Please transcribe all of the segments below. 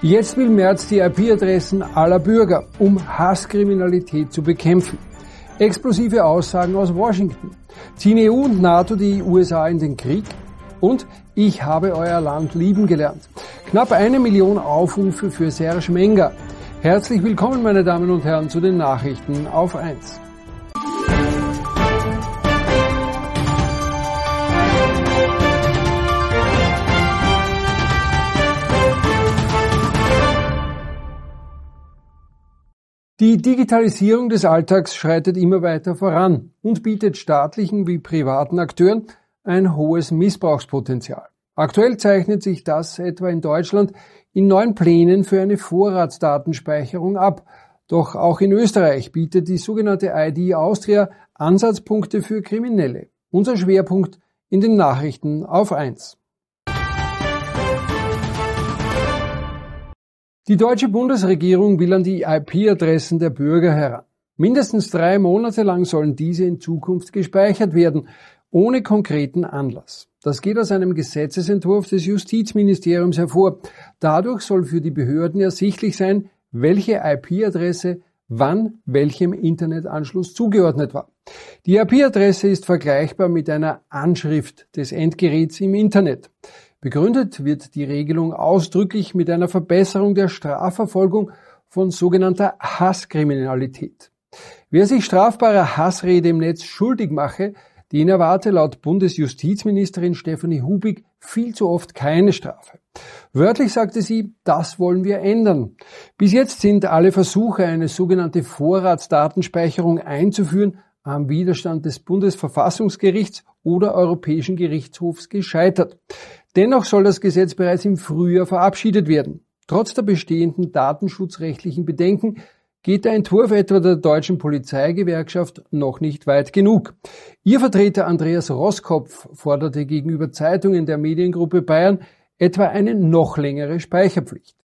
Jetzt will Merz die IP-Adressen aller Bürger, um Hasskriminalität zu bekämpfen. Explosive Aussagen aus Washington. Ziehen EU und NATO die USA in den Krieg? Und ich habe euer Land lieben gelernt. Knapp 1 Million Aufrufe für Serge Menger. Herzlich willkommen, meine Damen und Herren, zu den Nachrichten auf 1. Die Digitalisierung des Alltags schreitet immer weiter voran und bietet staatlichen wie privaten Akteuren ein hohes Missbrauchspotenzial. Aktuell zeichnet sich das etwa in Deutschland in neuen Plänen für eine Vorratsdatenspeicherung ab. Doch auch in Österreich bietet die sogenannte ID Austria Ansatzpunkte für Kriminelle. Unser Schwerpunkt in den Nachrichten auf 1. Die deutsche Bundesregierung will an die IP-Adressen der Bürger heran. Mindestens 3 Monate lang sollen diese in Zukunft gespeichert werden, ohne konkreten Anlass. Das geht aus einem Gesetzesentwurf des Justizministeriums hervor. Dadurch soll für die Behörden ersichtlich sein, welche IP-Adresse wann welchem Internetanschluss zugeordnet war. Die IP-Adresse ist vergleichbar mit einer Anschrift des Endgeräts im Internet. Begründet wird die Regelung ausdrücklich mit einer Verbesserung der Strafverfolgung von sogenannter Hasskriminalität. Wer sich strafbarer Hassrede im Netz schuldig mache, den erwarte laut Bundesjustizministerin Stefanie Hubig viel zu oft keine Strafe. Wörtlich sagte sie, das wollen wir ändern. Bis jetzt sind alle Versuche, eine sogenannte Vorratsdatenspeicherung einzuführen, am Widerstand des Bundesverfassungsgerichts oder Europäischen Gerichtshofs gescheitert. Dennoch soll das Gesetz bereits im Frühjahr verabschiedet werden. Trotz der bestehenden datenschutzrechtlichen Bedenken geht der Entwurf etwa der deutschen Polizeigewerkschaft noch nicht weit genug. Ihr Vertreter Andreas Roskopf forderte gegenüber Zeitungen der Mediengruppe Bayern etwa eine noch längere Speicherpflicht.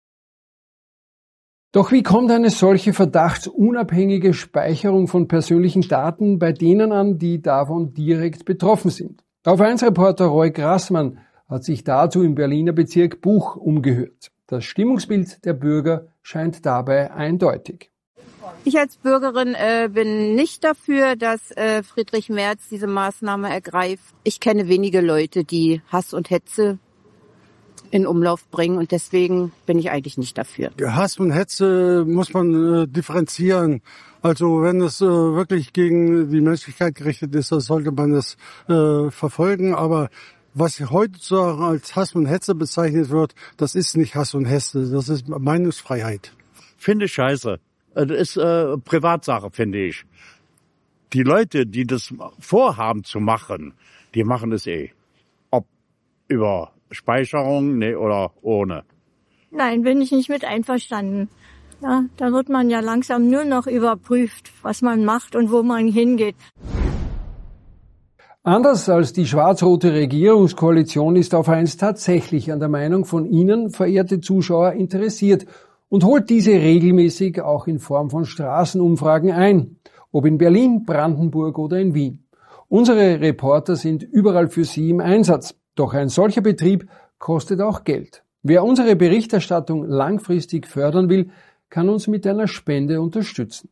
Doch wie kommt eine solche verdachtsunabhängige Speicherung von persönlichen Daten bei denen an, die davon direkt betroffen sind? Auf 1-Reporter Roy Grassmann hat sich dazu im Berliner Bezirk Buch umgehört. Das Stimmungsbild der Bürger scheint dabei eindeutig. Ich als Bürgerin bin nicht dafür, dass Friedrich Merz diese Maßnahme ergreift. Ich kenne wenige Leute, die Hass und Hetze in Umlauf bringen und deswegen bin ich eigentlich nicht dafür. Hass und Hetze muss man differenzieren. Also wenn es wirklich gegen die Menschlichkeit gerichtet ist, dann sollte man es verfolgen. Aber was heutzutage als Hass und Hetze bezeichnet wird, das ist nicht Hass und Hetze, das ist Meinungsfreiheit. Finde ich scheiße. Das ist Privatsache, finde ich. Die Leute, die das vorhaben zu machen, die machen es eh. Ob über Speicherung, oder ohne. Nein, bin ich nicht mit einverstanden. Ja, da wird man ja langsam nur noch überprüft, was man macht und wo man hingeht. Anders als die schwarz-rote Regierungskoalition ist auf 1 tatsächlich an der Meinung von Ihnen, verehrte Zuschauer, interessiert und holt diese regelmäßig auch in Form von Straßenumfragen ein, ob in Berlin, Brandenburg oder in Wien. Unsere Reporter sind überall für Sie im Einsatz. Doch ein solcher Betrieb kostet auch Geld. Wer unsere Berichterstattung langfristig fördern will, kann uns mit einer Spende unterstützen.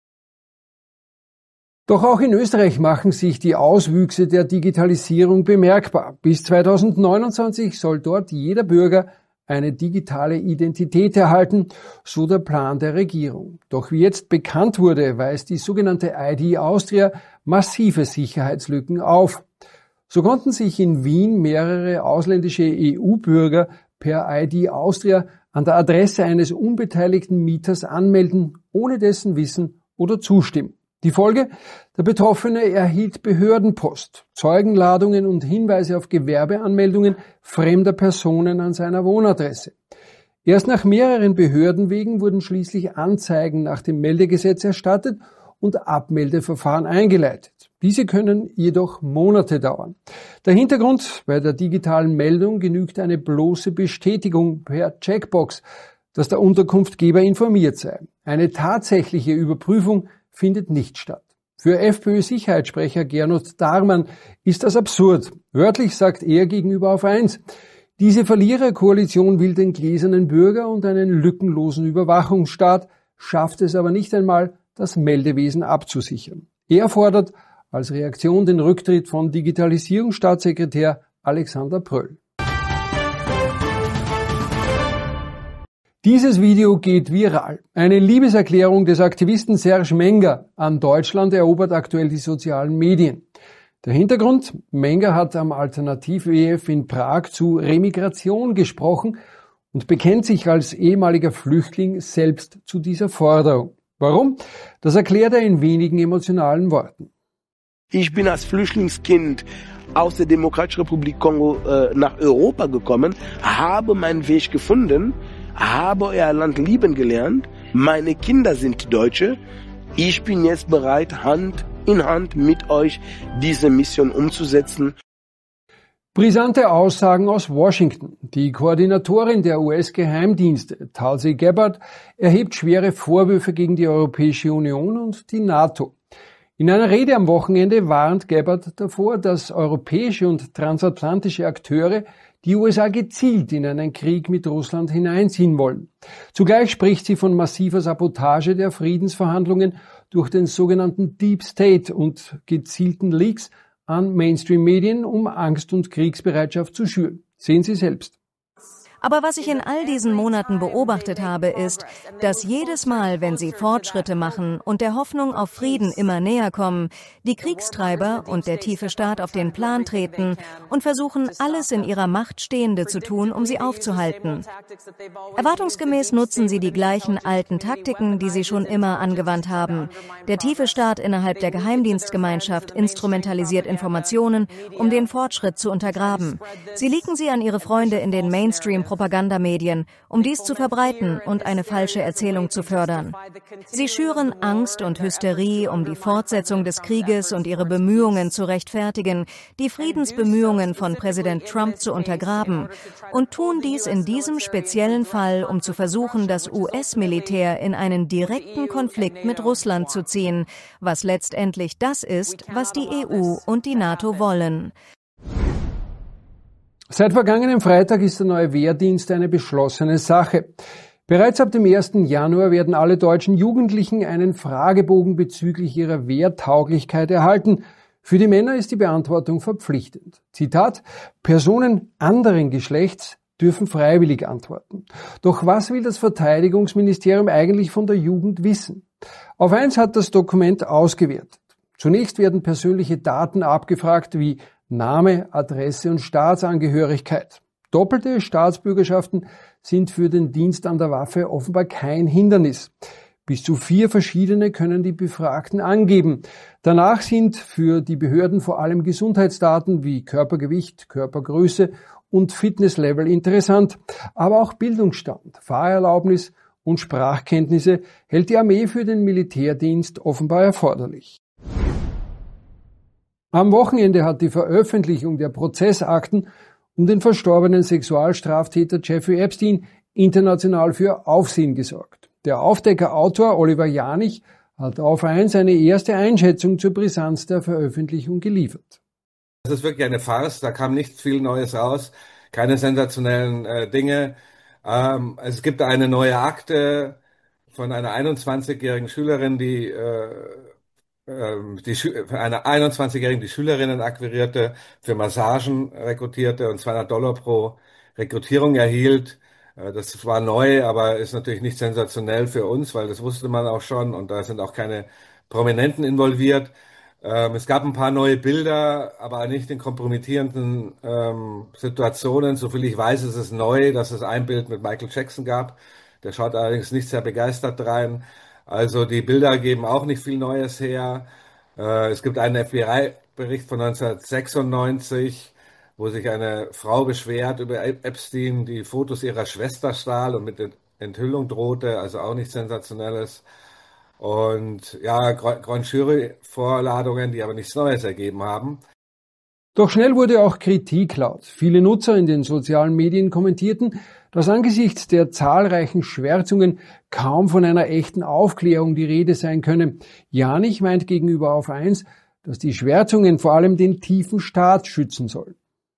Doch auch in Österreich machen sich die Auswüchse der Digitalisierung bemerkbar. Bis 2029 soll dort jeder Bürger eine digitale Identität erhalten, so der Plan der Regierung. Doch wie jetzt bekannt wurde, weist die sogenannte ID Austria massive Sicherheitslücken auf. So konnten sich in Wien mehrere ausländische EU-Bürger per ID Austria an der Adresse eines unbeteiligten Mieters anmelden, ohne dessen Wissen oder Zustimmen. Die Folge? Der Betroffene erhielt Behördenpost, Zeugenladungen und Hinweise auf Gewerbeanmeldungen fremder Personen an seiner Wohnadresse. Erst nach mehreren Behördenwegen wurden schließlich Anzeigen nach dem Meldegesetz erstattet und Abmeldeverfahren eingeleitet. Diese können jedoch Monate dauern. Der Hintergrund: bei der digitalen Meldung genügt eine bloße Bestätigung per Checkbox, dass der Unterkunftgeber informiert sei. Eine tatsächliche Überprüfung findet nicht statt. Für FPÖ-Sicherheitssprecher Gernot Darmann ist das absurd. Wörtlich sagt er gegenüber auf 1: Diese Verliererkoalition will den gläsernen Bürger und einen lückenlosen Überwachungsstaat, schafft es aber nicht einmal, das Meldewesen abzusichern. Er fordert als Reaktion den Rücktritt von Digitalisierungsstaatssekretär Alexander Pröll. Dieses Video geht viral. Eine Liebeserklärung des Aktivisten Serge Menger an Deutschland erobert aktuell die sozialen Medien. Der Hintergrund? Menger hat am Alternativ-WF in Prag zu Remigration gesprochen und bekennt sich als ehemaliger Flüchtling selbst zu dieser Forderung. Warum? Das erklärt er in wenigen emotionalen Worten. Ich bin als Flüchtlingskind aus der Demokratischen Republik Kongo nach Europa gekommen, habe meinen Weg gefunden, habe euer Land lieben gelernt, meine Kinder sind Deutsche, ich bin jetzt bereit, Hand in Hand mit euch diese Mission umzusetzen. Brisante Aussagen aus Washington. Die Koordinatorin der US-Geheimdienste, Tulsi Gabbard, erhebt schwere Vorwürfe gegen die Europäische Union und die NATO. In einer Rede am Wochenende warnt Gabbard davor, dass europäische und transatlantische Akteure die USA gezielt in einen Krieg mit Russland hineinziehen wollen. Zugleich spricht sie von massiver Sabotage der Friedensverhandlungen durch den sogenannten Deep State und gezielten Leaks an Mainstream-Medien, um Angst und Kriegsbereitschaft zu schüren. Sehen Sie selbst. Aber was ich in all diesen Monaten beobachtet habe, ist, dass jedes Mal, wenn sie Fortschritte machen und der Hoffnung auf Frieden immer näher kommen, die Kriegstreiber und der tiefe Staat auf den Plan treten und versuchen, alles in ihrer Macht Stehende zu tun, um sie aufzuhalten. Erwartungsgemäß nutzen sie die gleichen alten Taktiken, die sie schon immer angewandt haben. Der tiefe Staat innerhalb der Geheimdienstgemeinschaft instrumentalisiert Informationen, um den Fortschritt zu untergraben. Sie leaken sie an ihre Freunde in den Mainstream-Propagandamedien, um dies zu verbreiten und eine falsche Erzählung zu fördern. Sie schüren Angst und Hysterie um die Fortsetzung des Krieges und ihre Bemühungen zu rechtfertigen, die Friedensbemühungen von Präsident Trump zu untergraben und tun dies in diesem speziellen Fall, um zu versuchen, das US-Militär in einen direkten Konflikt mit Russland zu ziehen, was letztendlich das ist, was die EU und die NATO wollen. Seit vergangenem Freitag ist der neue Wehrdienst eine beschlossene Sache. Bereits ab dem 1. Januar werden alle deutschen Jugendlichen einen Fragebogen bezüglich ihrer Wehrtauglichkeit erhalten. Für die Männer ist die Beantwortung verpflichtend. Zitat: Personen anderen Geschlechts dürfen freiwillig antworten. Doch was will das Verteidigungsministerium eigentlich von der Jugend wissen? Auf eins hat das Dokument ausgewertet. Zunächst werden persönliche Daten abgefragt wie Name, Adresse und Staatsangehörigkeit. Doppelte Staatsbürgerschaften sind für den Dienst an der Waffe offenbar kein Hindernis. Bis zu 4 verschiedene können die Befragten angeben. Danach sind für die Behörden vor allem Gesundheitsdaten wie Körpergewicht, Körpergröße und Fitnesslevel interessant. Aber auch Bildungsstand, Fahrerlaubnis und Sprachkenntnisse hält die Armee für den Militärdienst offenbar erforderlich. Am Wochenende hat die Veröffentlichung der Prozessakten um den verstorbenen Sexualstraftäter Jeffrey Epstein international für Aufsehen gesorgt. Der Aufdecker-Autor Oliver Janich hat auf eins eine erste Einschätzung zur Brisanz der Veröffentlichung geliefert. Es ist wirklich eine Farce, da kam nicht viel Neues raus, keine sensationellen Dinge. Es gibt eine neue Akte von einer 21-jährigen Schülerin, die Schülerinnen akquirierte, für Massagen rekrutierte und $200 pro Rekrutierung erhielt. Das war neu, aber ist natürlich nicht sensationell für uns, weil das wusste man auch schon und da sind auch keine Prominenten involviert. Es gab ein paar neue Bilder, aber nicht in kompromittierenden Situationen. Soviel ich weiß, ist es neu, dass es ein Bild mit Michael Jackson gab. Der schaut allerdings nicht sehr begeistert rein. Also die Bilder geben auch nicht viel Neues her. Es gibt einen FBI-Bericht von 1996, wo sich eine Frau beschwert über Epstein, die Fotos ihrer Schwester stahl und mit Enthüllung drohte, also auch nichts Sensationelles. Und ja, Grand Jury-Vorladungen, die aber nichts Neues ergeben haben. Doch schnell wurde auch Kritik laut. Viele Nutzer in den sozialen Medien kommentierten, dass angesichts der zahlreichen Schwärzungen kaum von einer echten Aufklärung die Rede sein könne. Janich meint gegenüber Auf eins, dass die Schwärzungen vor allem den tiefen Staat schützen sollen.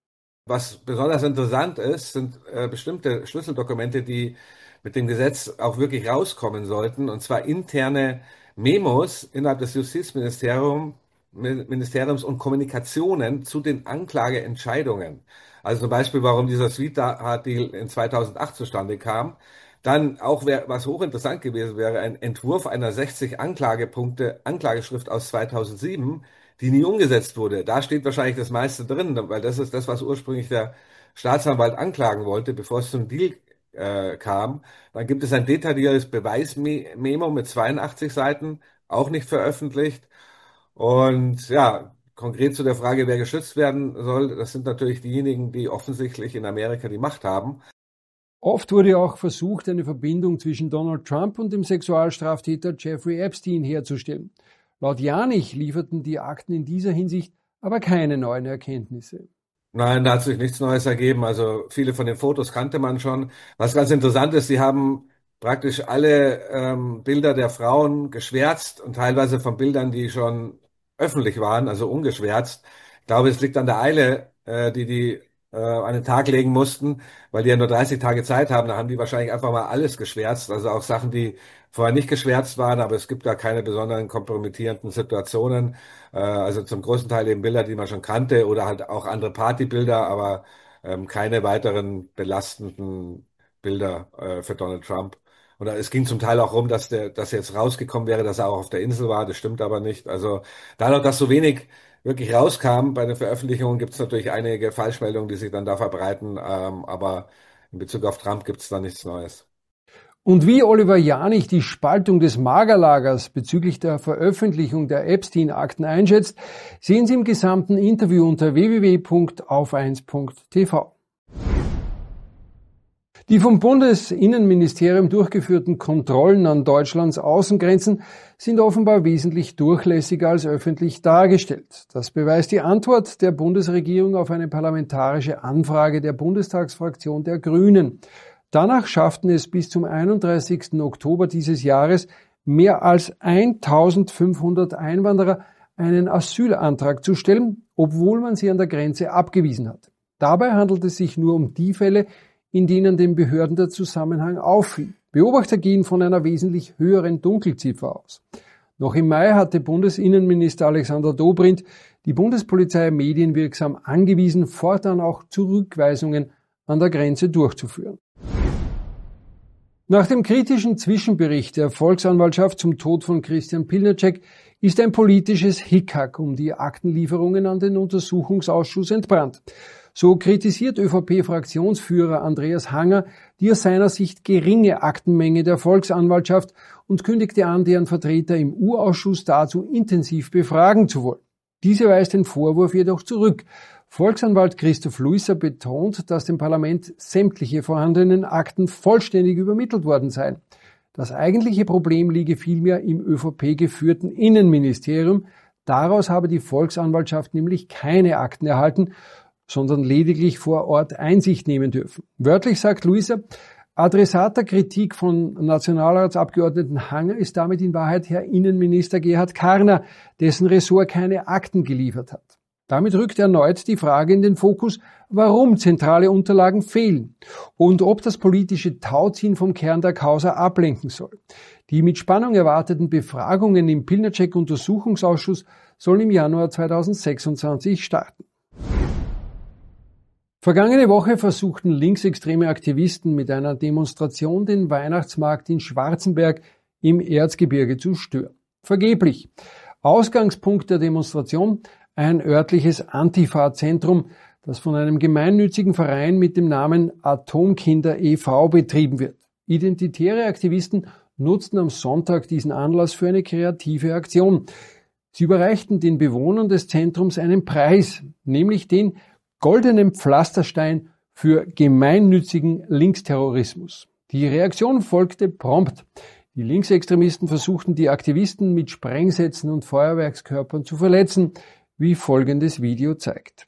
Was besonders interessant ist, sind bestimmte Schlüsseldokumente, die mit dem Gesetz auch wirklich rauskommen sollten, und zwar interne Memos innerhalb des Justizministeriums und Kommunikationen zu den Anklageentscheidungen. Also zum Beispiel, warum dieser Sweetheart-Deal in 2008 zustande kam. Dann auch, was hochinteressant gewesen wäre, ein Entwurf einer 60 Anklagepunkte Anklageschrift aus 2007, die nie umgesetzt wurde. Da steht wahrscheinlich das meiste drin, weil das ist das, was ursprünglich der Staatsanwalt anklagen wollte, bevor es zum Deal kam. Dann gibt es ein detailliertes Beweismemo mit 82 Seiten, auch nicht veröffentlicht. Und ja, konkret zu der Frage, wer geschützt werden soll, das sind natürlich diejenigen, die offensichtlich in Amerika die Macht haben. Oft wurde auch versucht, eine Verbindung zwischen Donald Trump und dem Sexualstraftäter Jeffrey Epstein herzustellen. Laut Janich lieferten die Akten in dieser Hinsicht aber keine neuen Erkenntnisse. Nein, da hat sich nichts Neues ergeben. Also viele von den Fotos kannte man schon. Was ganz interessant ist, sie haben praktisch alle Bilder der Frauen geschwärzt und teilweise von Bildern, die schon öffentlich waren, also ungeschwärzt. Ich glaube, es liegt an der Eile, die an den Tag legen mussten, weil die ja nur 30 Tage Zeit haben. Da haben die wahrscheinlich einfach mal alles geschwärzt, also auch Sachen, die vorher nicht geschwärzt waren, aber es gibt da keine besonderen kompromittierenden Situationen. Also zum größten Teil eben Bilder, die man schon kannte, oder halt auch andere Partybilder, aber keine weiteren belastenden Bilder für Donald Trump. Und es ging zum Teil auch rum, dass jetzt rausgekommen wäre, dass er auch auf der Insel war. Das stimmt aber nicht. Also dadurch, dass so wenig wirklich rauskam bei den Veröffentlichungen, gibt es natürlich einige Falschmeldungen, die sich dann da verbreiten. Aber in Bezug auf Trump gibt es da nichts Neues. Und wie Oliver Janich die Spaltung des Magerlagers bezüglich der Veröffentlichung der Epstein-Akten einschätzt, sehen Sie im gesamten Interview unter www.auf1.tv. Die vom Bundesinnenministerium durchgeführten Kontrollen an Deutschlands Außengrenzen sind offenbar wesentlich durchlässiger als öffentlich dargestellt. Das beweist die Antwort der Bundesregierung auf eine parlamentarische Anfrage der Bundestagsfraktion der Grünen. Danach schafften es bis zum 31. Oktober dieses Jahres mehr als 1500 Einwanderer, einen Asylantrag zu stellen, obwohl man sie an der Grenze abgewiesen hat. Dabei handelt es sich nur um die Fälle, in denen den Behörden der Zusammenhang auffiel. Beobachter gehen von einer wesentlich höheren Dunkelziffer aus. Noch im Mai hatte Bundesinnenminister Alexander Dobrindt die Bundespolizei medienwirksam angewiesen, fortan auch Zurückweisungen an der Grenze durchzuführen. Nach dem kritischen Zwischenbericht der Volksanwaltschaft zum Tod von Christian Pilnacek ist ein politisches Hickhack um die Aktenlieferungen an den Untersuchungsausschuss entbrannt. So kritisiert ÖVP-Fraktionsführer Andreas Hanger die aus seiner Sicht geringe Aktenmenge der Volksanwaltschaft und kündigte an, deren Vertreter im U-Ausschuss dazu intensiv befragen zu wollen. Diese weist den Vorwurf jedoch zurück. Volksanwalt Christoph Luisser betont, dass dem Parlament sämtliche vorhandenen Akten vollständig übermittelt worden seien. Das eigentliche Problem liege vielmehr im ÖVP-geführten Innenministerium. Daraus habe die Volksanwaltschaft nämlich keine Akten erhalten, sondern lediglich vor Ort Einsicht nehmen dürfen. Wörtlich sagt Luisser, Adressat der Kritik von Nationalratsabgeordneten Hanger ist damit in Wahrheit Herr Innenminister Gerhard Karner, dessen Ressort keine Akten geliefert hat. Damit rückt erneut die Frage in den Fokus, warum zentrale Unterlagen fehlen und ob das politische Tauziehen vom Kern der Causa ablenken soll. Die mit Spannung erwarteten Befragungen im Pilnacek-Untersuchungsausschuss sollen im Januar 2026 starten. Vergangene Woche versuchten linksextreme Aktivisten mit einer Demonstration den Weihnachtsmarkt in Schwarzenberg im Erzgebirge zu stören. Vergeblich. Ausgangspunkt der Demonstration ein örtliches Antifa-Zentrum, das von einem gemeinnützigen Verein mit dem Namen Atomkinder e.V. betrieben wird. Identitäre Aktivisten nutzten am Sonntag diesen Anlass für eine kreative Aktion. Sie überreichten den Bewohnern des Zentrums einen Preis, nämlich den goldenen Pflasterstein für gemeinnützigen Linksterrorismus. Die Reaktion folgte prompt. Die Linksextremisten versuchten, die Aktivisten mit Sprengsätzen und Feuerwerkskörpern zu verletzen, wie folgendes Video zeigt.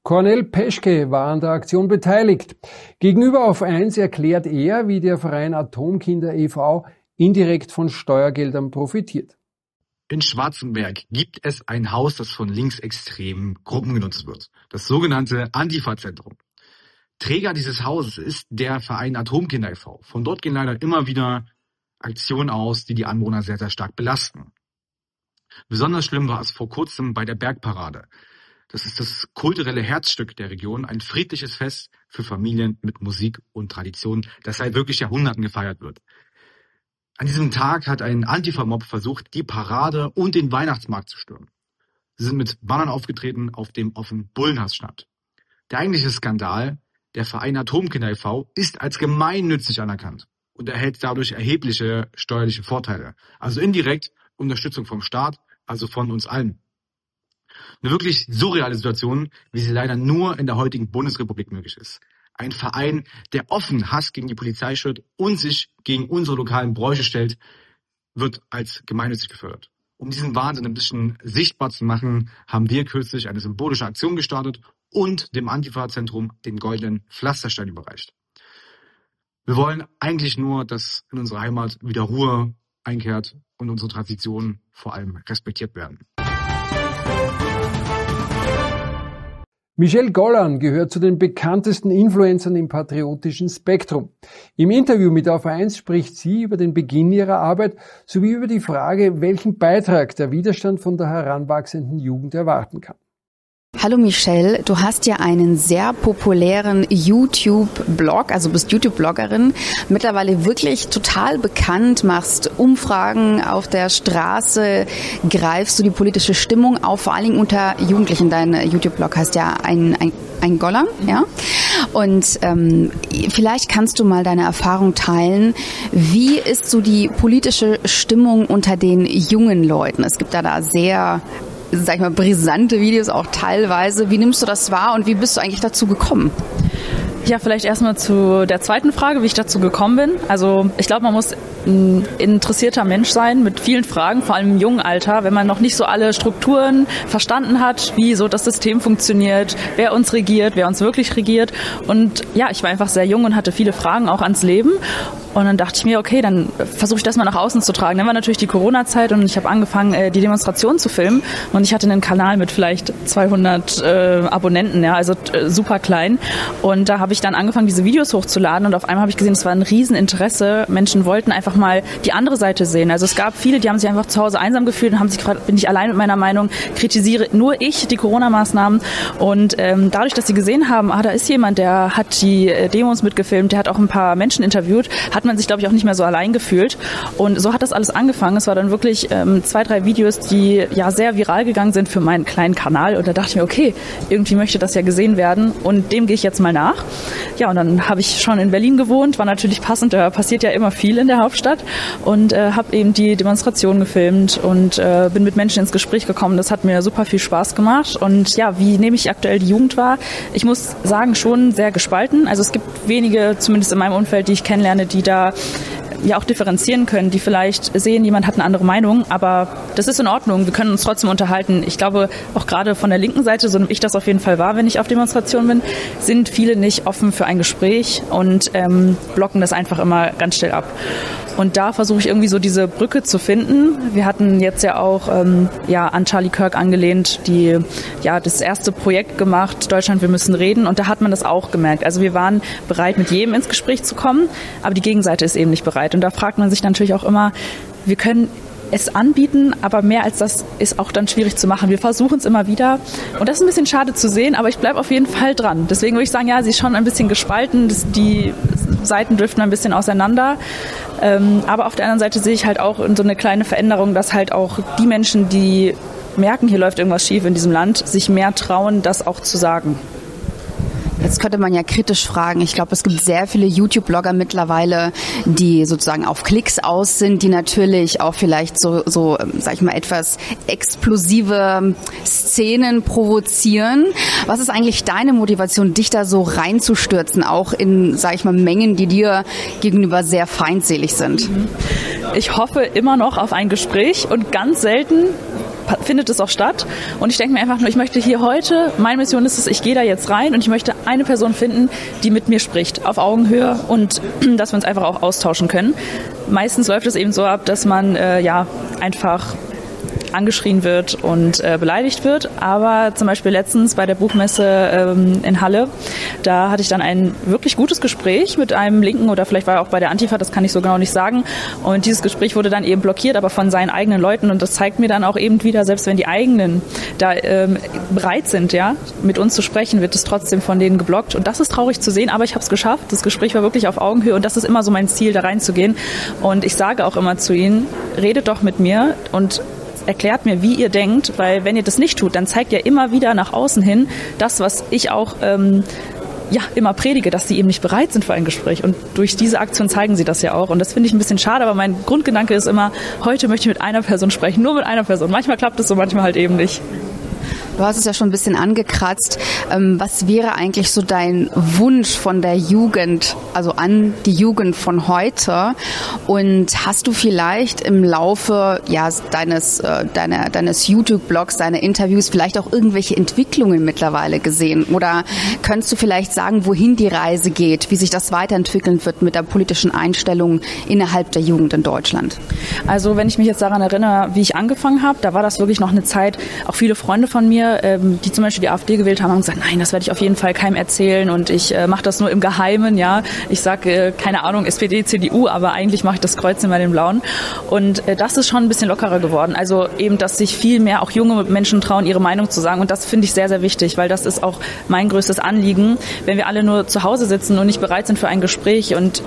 Cornel Peschke war an der Aktion beteiligt. Gegenüber Auf 1 erklärt er, wie der Verein Atomkinder e.V. indirekt von Steuergeldern profitiert. In Schwarzenberg gibt es ein Haus, das von linksextremen Gruppen genutzt wird. Das sogenannte Antifa-Zentrum. Träger dieses Hauses ist der Verein Atomkinder e.V. Von dort gehen leider immer wieder Aktionen aus, die die Anwohner sehr, sehr stark belasten. Besonders schlimm war es vor kurzem bei der Bergparade. Das ist das kulturelle Herzstück der Region, ein friedliches Fest für Familien mit Musik und Tradition, das seit wirklich Jahrhunderten gefeiert wird. An diesem Tag hat ein Antifa-Mob versucht, die Parade und den Weihnachtsmarkt zu stürmen. Sie sind mit Bannern aufgetreten, auf dem offen Bullenhass stand. Der eigentliche Skandal: der Verein Atomkinder e.V. ist als gemeinnützig anerkannt und erhält dadurch erhebliche steuerliche Vorteile. Also indirekt Unterstützung vom Staat, also von uns allen. Eine wirklich surreale Situation, wie sie leider nur in der heutigen Bundesrepublik möglich ist. Ein Verein, der offen Hass gegen die Polizei schürt und sich gegen unsere lokalen Bräuche stellt, wird als gemeinnützig gefördert. Um diesen Wahnsinn ein bisschen sichtbar zu machen, haben wir kürzlich eine symbolische Aktion gestartet und dem Antifa-Zentrum den goldenen Pflasterstein überreicht. Wir wollen eigentlich nur, dass in unserer Heimat wieder Ruhe einkehrt und unsere Traditionen vor allem respektiert werden. Michelle Gollan gehört zu den bekanntesten Influencern im patriotischen Spektrum. Im Interview mit Auf 1 spricht sie über den Beginn ihrer Arbeit sowie über die Frage, welchen Beitrag der Widerstand von der heranwachsenden Jugend erwarten kann. Hallo Michelle, du hast ja einen sehr populären YouTube-Blog, also bist YouTube-Bloggerin, mittlerweile wirklich total bekannt, machst Umfragen auf der Straße, greifst du die politische Stimmung auf, vor allen Dingen unter Jugendlichen. Dein YouTube-Blog heißt ja ein Gollan, ja? Und vielleicht kannst du mal deine Erfahrung teilen. Wie ist so die politische Stimmung unter den jungen Leuten? Es gibt da sehr, sag ich mal, brisante Videos auch teilweise. Wie nimmst du das wahr und wie bist du eigentlich dazu gekommen? Ja, vielleicht erstmal zu der zweiten Frage, wie ich dazu gekommen bin. Also ich glaube, man muss ein interessierter Mensch sein mit vielen Fragen, vor allem im jungen Alter, wenn man noch nicht so alle Strukturen verstanden hat, wie so das System funktioniert, wer uns regiert, wer uns wirklich regiert. Und ja, ich war einfach sehr jung und hatte viele Fragen auch ans Leben. Und dann dachte ich mir, okay, dann versuche ich das mal nach außen zu tragen. Dann war natürlich die Corona-Zeit und ich habe angefangen, die Demonstration zu filmen. Und ich hatte einen Kanal mit vielleicht 200 Abonnenten, ja, also super klein. Und da habe ich dann angefangen, diese Videos hochzuladen. Und auf einmal habe ich gesehen, es war ein Rieseninteresse. Menschen wollten einfach mal die andere Seite sehen. Also es gab viele, die haben sich einfach zu Hause einsam gefühlt und haben sich gefragt, bin ich allein mit meiner Meinung, kritisiere nur ich die Corona-Maßnahmen. Und dadurch, dass sie gesehen haben, da ist jemand, der hat die Demos mitgefilmt, der hat auch ein paar Menschen interviewt, hat man sich, glaube ich, auch nicht mehr so allein gefühlt. Und so hat das alles angefangen. Es war dann wirklich 2, 3 Videos, die ja sehr viral gegangen sind für meinen kleinen Kanal. Und da dachte ich mir, okay, irgendwie möchte das ja gesehen werden und dem gehe ich jetzt mal nach. Ja, und dann habe ich schon in Berlin gewohnt, war natürlich passend, da passiert ja immer viel in der Hauptstadt und habe eben die Demonstration gefilmt und bin mit Menschen ins Gespräch gekommen. Das hat mir super viel Spaß gemacht. Und ja, wie nehme ich aktuell die Jugend wahr? Ich muss sagen, schon sehr gespalten. Also es gibt wenige, zumindest in meinem Umfeld, die ich kennenlerne, die da ja auch differenzieren können, die vielleicht sehen, jemand hat eine andere Meinung, aber das ist in Ordnung, wir können uns trotzdem unterhalten. Ich glaube, auch gerade von der linken Seite, so nehme ich das auf jeden Fall wahr, wenn ich auf Demonstrationen bin, sind viele nicht offen für ein Gespräch und blocken das einfach immer ganz schnell ab. Und da versuche ich irgendwie so diese Brücke zu finden. Wir hatten jetzt ja auch an Charlie Kirk angelehnt, die das erste Projekt gemacht, Deutschland, wir müssen reden. Und da hat man das auch gemerkt. Also wir waren bereit, mit jedem ins Gespräch zu kommen, aber die Gegenseite ist eben nicht bereit. Und da fragt man sich natürlich auch immer, wir können es anbieten, aber mehr als das ist auch dann schwierig zu machen. Wir versuchen es immer wieder und das ist ein bisschen schade zu sehen, aber ich bleibe auf jeden Fall dran. Deswegen würde ich sagen, ja, sie ist schon ein bisschen gespalten, die Seiten driften ein bisschen auseinander, aber auf der anderen Seite sehe ich halt auch so eine kleine Veränderung, dass halt auch die Menschen, die merken, hier läuft irgendwas schief in diesem Land, sich mehr trauen, das auch zu sagen. Jetzt könnte man ja kritisch fragen. Ich glaube, es gibt sehr viele YouTube-Blogger mittlerweile, die sozusagen auf Klicks aus sind, die natürlich auch vielleicht so sag ich mal, etwas explosive Szenen provozieren. Was ist eigentlich deine Motivation, dich da so reinzustürzen, auch in, sag ich mal, Mengen, die dir gegenüber sehr feindselig sind? Ich hoffe immer noch auf ein Gespräch und ganz selten findet es auch statt. Und ich denke mir einfach nur, ich möchte hier heute, meine Mission ist es, ich gehe da jetzt rein und ich möchte eine Person finden, die mit mir spricht, auf Augenhöhe und dass wir uns einfach auch austauschen können. Meistens läuft es eben so ab, dass man einfach angeschrien wird und beleidigt wird. Aber zum Beispiel letztens bei der Buchmesse in Halle, da hatte ich dann ein wirklich gutes Gespräch mit einem Linken oder vielleicht war er auch bei der Antifa, das kann ich so genau nicht sagen. Und dieses Gespräch wurde dann eben blockiert, aber von seinen eigenen Leuten. Und das zeigt mir dann auch eben wieder, selbst wenn die eigenen da bereit sind, ja, mit uns zu sprechen, wird es trotzdem von denen geblockt. Und das ist traurig zu sehen, aber ich habe es geschafft. Das Gespräch war wirklich auf Augenhöhe und das ist immer so mein Ziel, da reinzugehen. Und ich sage auch immer zu ihnen, redet doch mit mir und erklärt mir, wie ihr denkt, weil wenn ihr das nicht tut, dann zeigt ihr immer wieder nach außen hin das, was ich auch immer predige, dass sie eben nicht bereit sind für ein Gespräch. Und durch diese Aktion zeigen sie das ja auch. Und das finde ich ein bisschen schade, aber mein Grundgedanke ist immer, heute möchte ich mit einer Person sprechen, nur mit einer Person. Manchmal klappt es so, manchmal halt eben nicht. Du hast es ja schon ein bisschen angekratzt. Was wäre eigentlich so dein Wunsch von der Jugend, also an die Jugend von heute? Und hast du vielleicht im Laufe deines YouTube-Blogs, deiner Interviews vielleicht auch irgendwelche Entwicklungen mittlerweile gesehen? Oder könntest du vielleicht sagen, wohin die Reise geht, wie sich das weiterentwickeln wird mit der politischen Einstellung innerhalb der Jugend in Deutschland? Also wenn ich mich jetzt daran erinnere, wie ich angefangen habe, da war das wirklich noch eine Zeit, auch viele Freunde von mir, die zum Beispiel die AfD gewählt haben gesagt, nein, das werde ich auf jeden Fall keinem erzählen und ich mache das nur im Geheimen, ja. Ich sage, keine Ahnung, SPD, CDU, aber eigentlich mache ich das Kreuzchen bei den Blauen. Und das ist schon ein bisschen lockerer geworden. Also eben, dass sich viel mehr auch junge Menschen trauen, ihre Meinung zu sagen. Und das finde ich sehr, sehr wichtig, weil das ist auch mein größtes Anliegen. Wenn wir alle nur zu Hause sitzen und nicht bereit sind für ein Gespräch und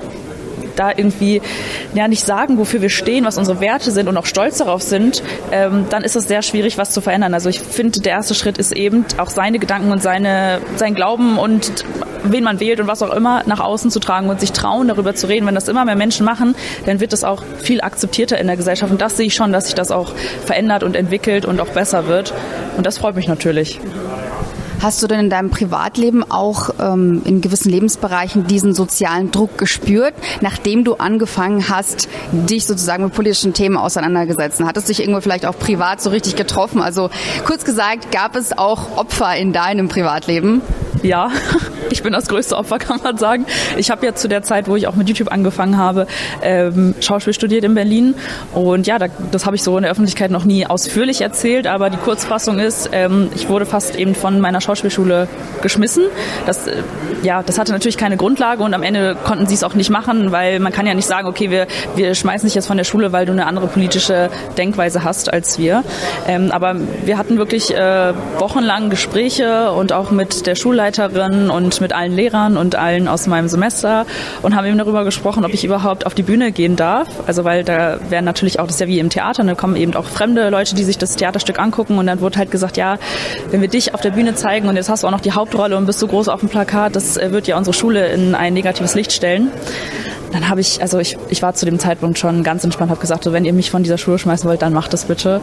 da irgendwie nicht sagen, wofür wir stehen, was unsere Werte sind und auch stolz darauf sind, dann ist es sehr schwierig, was zu verändern. Also ich finde, der erste Schritt ist eben, auch seine Gedanken und sein Glauben und wen man wählt und was auch immer nach außen zu tragen und sich trauen, darüber zu reden. Wenn das immer mehr Menschen machen, dann wird es auch viel akzeptierter in der Gesellschaft. Und das sehe ich schon, dass sich das auch verändert und entwickelt und auch besser wird. Und das freut mich natürlich. Hast du denn in deinem Privatleben auch in gewissen Lebensbereichen diesen sozialen Druck gespürt, nachdem du angefangen hast, dich sozusagen mit politischen Themen auseinandergesetzt? Hat es dich irgendwo vielleicht auch privat so richtig getroffen? Also kurz gesagt, gab es auch Opfer in deinem Privatleben? Ja, ich bin das größte Opfer, kann man sagen. Ich habe ja zu der Zeit, wo ich auch mit YouTube angefangen habe, Schauspiel studiert in Berlin. Und ja, das habe ich so in der Öffentlichkeit noch nie ausführlich erzählt. Aber die Kurzfassung ist, ich wurde fast eben von meiner Schauspielschule geschmissen. Das hatte natürlich keine Grundlage und am Ende konnten sie es auch nicht machen, weil man kann ja nicht sagen, okay, wir schmeißen dich jetzt von der Schule, weil du eine andere politische Denkweise hast als wir. Aber wir hatten wirklich wochenlang Gespräche und auch mit der Schulleiterin und mit allen Lehrern und allen aus meinem Semester und haben eben darüber gesprochen, ob ich überhaupt auf die Bühne gehen darf. Also weil da werden natürlich auch, das ist ja wie im Theater, da kommen eben auch fremde Leute, die sich das Theaterstück angucken und dann wurde halt gesagt, ja, wenn wir dich auf der Bühne zeigen und jetzt hast du auch noch die Hauptrolle und bist so groß auf dem Plakat, das wird ja unsere Schule in ein negatives Licht stellen. Dann habe ich war zu dem Zeitpunkt schon ganz entspannt, habe gesagt, so, wenn ihr mich von dieser Schule schmeißen wollt, dann macht das bitte.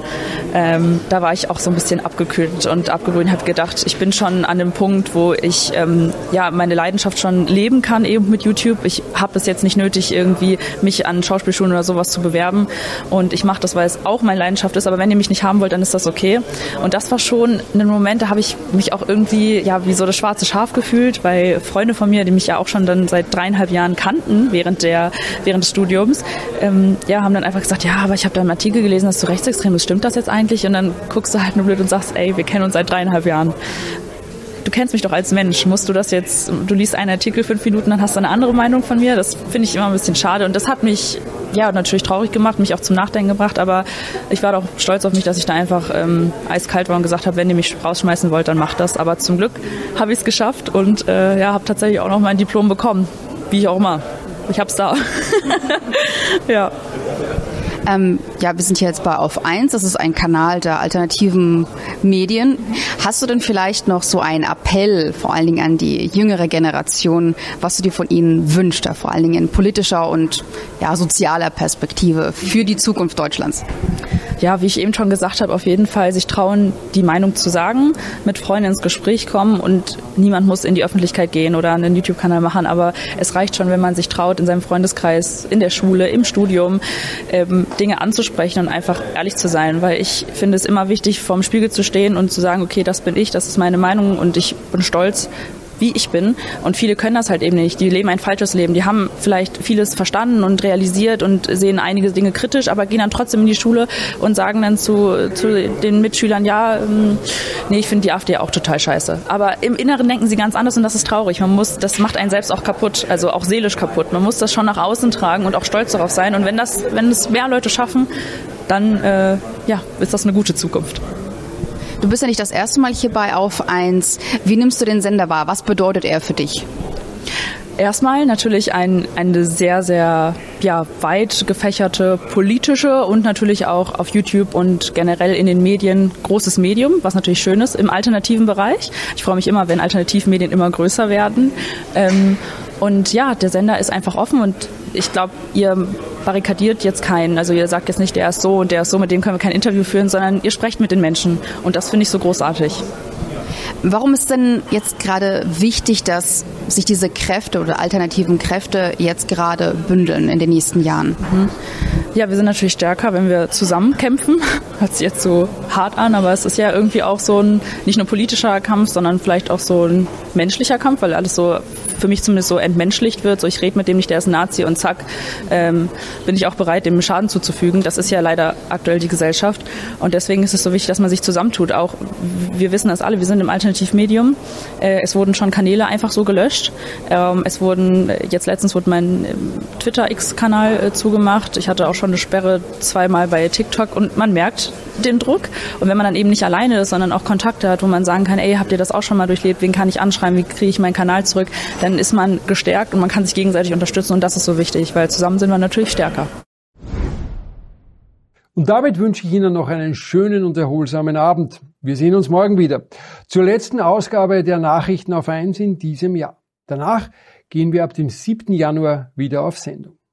Da war ich auch so ein bisschen abgekühlt und abgebrüht, habe gedacht, ich bin schon an dem Punkt, wo ich meine Leidenschaft schon leben kann eben mit YouTube. Ich habe es jetzt nicht nötig, irgendwie mich an Schauspielschulen oder sowas zu bewerben und ich mache das, weil es auch meine Leidenschaft ist, aber wenn ihr mich nicht haben wollt, dann ist das okay. Und das war schon ein Moment, da habe ich mich auch irgendwie wie so das schwarze Schaf gefühlt, weil Freunde von mir, die mich ja auch schon dann seit 3,5 Jahren kannten, während des Studiums, haben dann einfach gesagt, ja, aber ich habe da einen Artikel gelesen, dass du rechtsextrem bist, stimmt das jetzt eigentlich? Und dann guckst du halt nur blöd und sagst, ey, wir kennen uns seit 3,5 Jahren. Du kennst mich doch als Mensch, musst du das jetzt, du liest einen Artikel 5 Minuten, dann hast du eine andere Meinung von mir, das finde ich immer ein bisschen schade und das hat mich natürlich traurig gemacht, mich auch zum Nachdenken gebracht, aber ich war doch stolz auf mich, dass ich da einfach eiskalt war und gesagt habe, wenn ihr mich rausschmeißen wollt, dann macht das, aber zum Glück habe ich es geschafft und habe tatsächlich auch noch mein Diplom bekommen, wie ich auch immer. Ich hab's da. Ja. Wir sind hier jetzt bei Auf 1, das ist ein Kanal der alternativen Medien. Hast du denn vielleicht noch so einen Appell, vor allen Dingen an die jüngere Generation, was du dir von ihnen wünschst, vor allen Dingen in politischer und sozialer Perspektive für die Zukunft Deutschlands? Ja, wie ich eben schon gesagt habe, auf jeden Fall sich trauen, die Meinung zu sagen, mit Freunden ins Gespräch kommen und niemand muss in die Öffentlichkeit gehen oder einen YouTube-Kanal machen, aber es reicht schon, wenn man sich traut, in seinem Freundeskreis, in der Schule, im Studium Dinge anzusprechen und einfach ehrlich zu sein, weil ich finde es immer wichtig, vorm Spiegel zu stehen und zu sagen, okay, das bin ich, das ist meine Meinung und ich bin stolz, wie ich bin. Und viele können das halt eben nicht. Die leben ein falsches Leben. Die haben vielleicht vieles verstanden und realisiert und sehen einige Dinge kritisch, aber gehen dann trotzdem in die Schule und sagen dann zu den Mitschülern, ja, nee, ich finde die AfD auch total scheiße. Aber im Inneren denken sie ganz anders und das ist traurig. Das macht einen selbst auch kaputt, also auch seelisch kaputt. Man muss das schon nach außen tragen und auch stolz darauf sein. Und wenn es mehr Leute schaffen, dann ist das eine gute Zukunft. Du bist ja nicht das erste Mal hier bei Auf 1. Wie nimmst du den Sender wahr? Was bedeutet er für dich? Erstmal natürlich eine sehr, sehr weit gefächerte politische und natürlich auch auf YouTube und generell in den Medien großes Medium, was natürlich schön ist im alternativen Bereich. Ich freue mich immer, wenn Alternativmedien immer größer werden. Und ja, der Sender ist einfach offen und ich glaube, ihr barrikadiert jetzt keinen. Also ihr sagt jetzt nicht, der ist so und der ist so, mit dem können wir kein Interview führen, sondern ihr sprecht mit den Menschen und das finde ich so großartig. Warum ist denn jetzt gerade wichtig, dass sich diese Kräfte oder alternativen Kräfte jetzt gerade bündeln in den nächsten Jahren? Ja, wir sind natürlich stärker, wenn wir zusammen kämpfen. Hört sich jetzt so hart an, aber es ist ja irgendwie auch so ein, nicht nur politischer Kampf, sondern vielleicht auch so ein menschlicher Kampf, weil alles so für mich zumindest so entmenschlicht wird. So, ich rede mit dem nicht, der ist ein Nazi und zack, bin ich auch bereit, dem Schaden zuzufügen. Das ist ja leider aktuell die Gesellschaft. Und deswegen ist es so wichtig, dass man sich zusammentut. Auch wir wissen das alle, wir sind im Alternativmedium. Es wurden schon Kanäle einfach so gelöscht. Letztens wurde mein Twitter-X-Kanal zugemacht. Ich hatte auch schon eine Sperre 2-mal bei TikTok und man merkt den Druck. Und wenn man dann eben nicht alleine ist, sondern auch Kontakte hat, wo man sagen kann, ey, habt ihr das auch schon mal durchlebt? Wen kann ich anschreiben? Wie kriege ich meinen Kanal zurück? Dann ist man gestärkt und man kann sich gegenseitig unterstützen und das ist so wichtig, weil zusammen sind wir natürlich stärker. Und damit wünsche ich Ihnen noch einen schönen und erholsamen Abend. Wir sehen uns morgen wieder zur letzten Ausgabe der Nachrichten auf 1 in diesem Jahr. Danach gehen wir ab dem 7. Januar wieder auf Sendung.